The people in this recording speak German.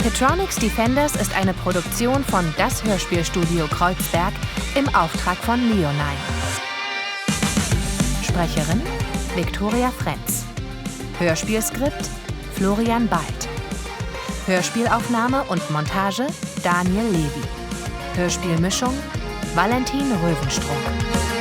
Petronics Defenders ist eine Produktion von Das Hörspielstudio Kreuzberg im Auftrag von Leonine. Sprecherin Viktoria Frenz. Hörspielskript Florian Bald. Hörspielaufnahme und Montage Daniel Levy. Hörspielmischung Valentin Röwenstrunk.